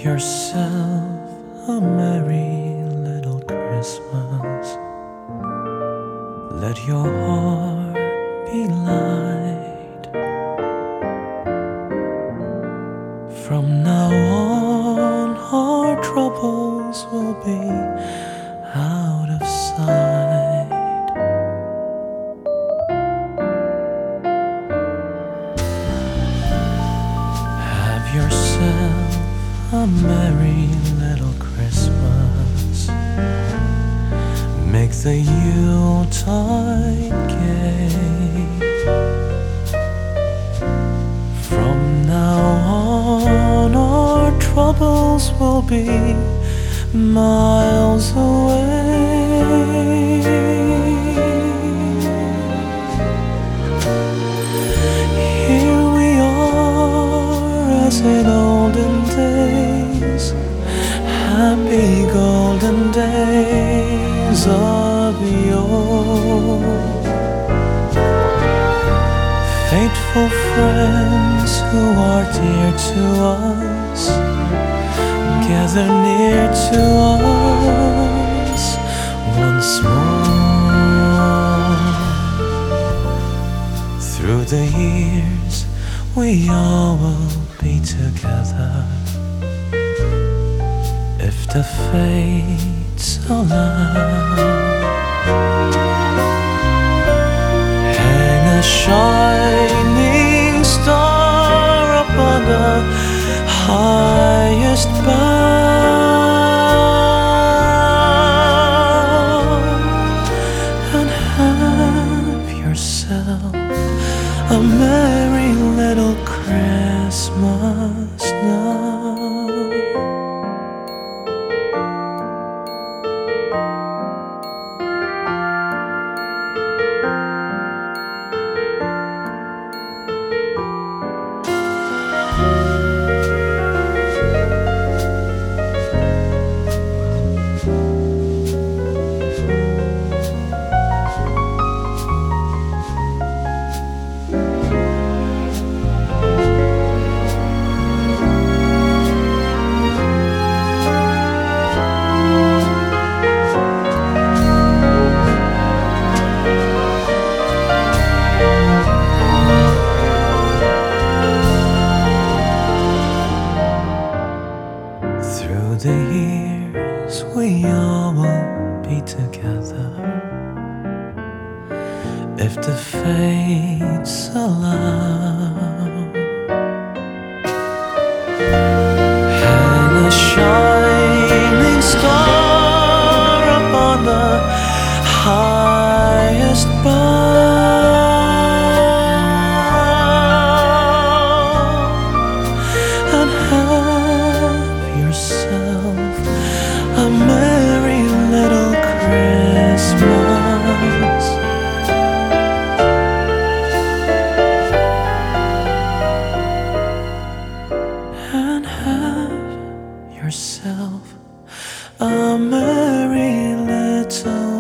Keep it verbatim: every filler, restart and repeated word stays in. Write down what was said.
yourself a merry little Christmas. Let your heart be light. From now on, our troubles will be out of sight. Have yourself a merry little Christmas. Make the Yuletide gay. From now on, our troubles will be miles away. Here we are as in olden days, happy golden days of yore. Faithful friends who are dear to us, gather near to us once more. Through the years we all will be together, if the fates allow. Hang a shining star upon the highest bough, and have yourself a merry little Christmas now. Through the years we all will be together, if the fates allow. Hang a shining star upon the highest bough, and have yourself a merry little Christmas. And have yourself a merry little